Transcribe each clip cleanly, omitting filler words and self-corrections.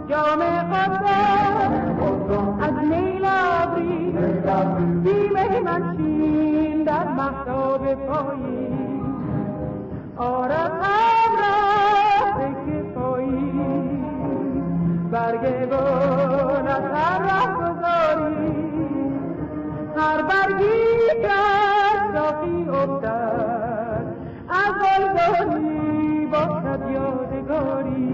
جام قدر از میلابری بی مهمنشین در مهتاب پایی آرقم را تکه پایی برگ گل از هر ره گذاری هر برگی که صافی افتد از گلگلی باشد یادگاری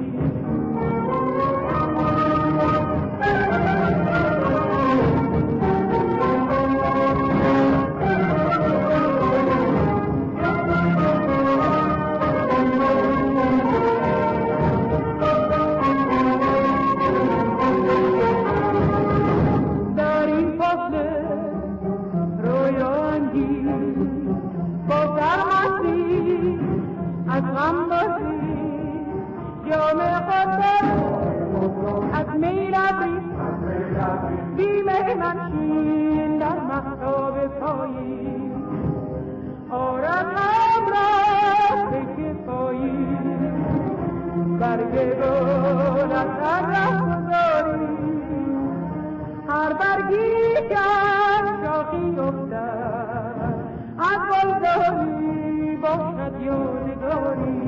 منشین در مهتاب پایی آرقم را تکه پایی برگ گل از هر ره گذاری هر برگی که شاخی افتد از گلزاری باشد یادگاری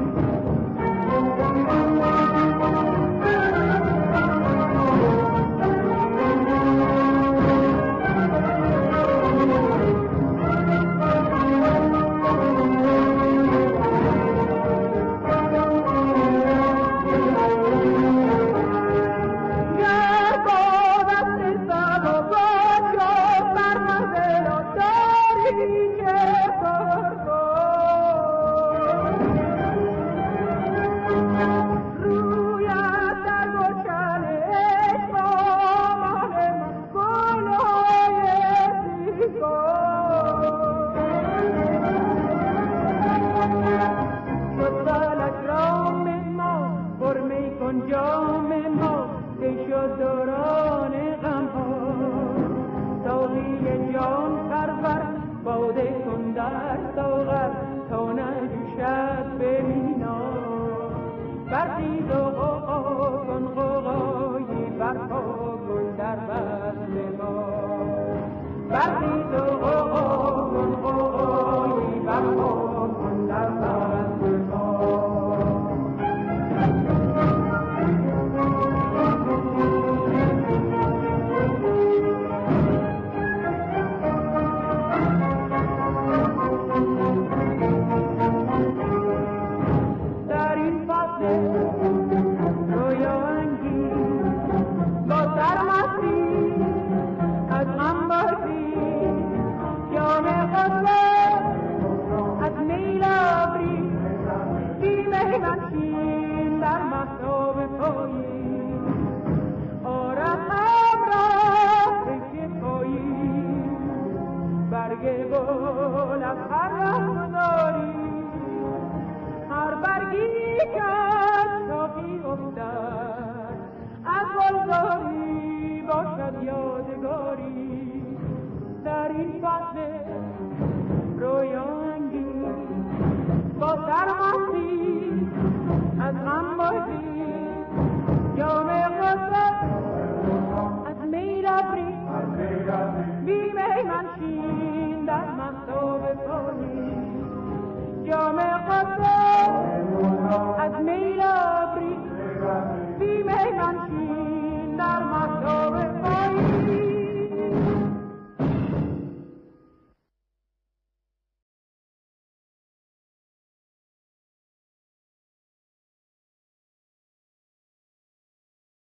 جام قدر از میلابری بی مهمنشین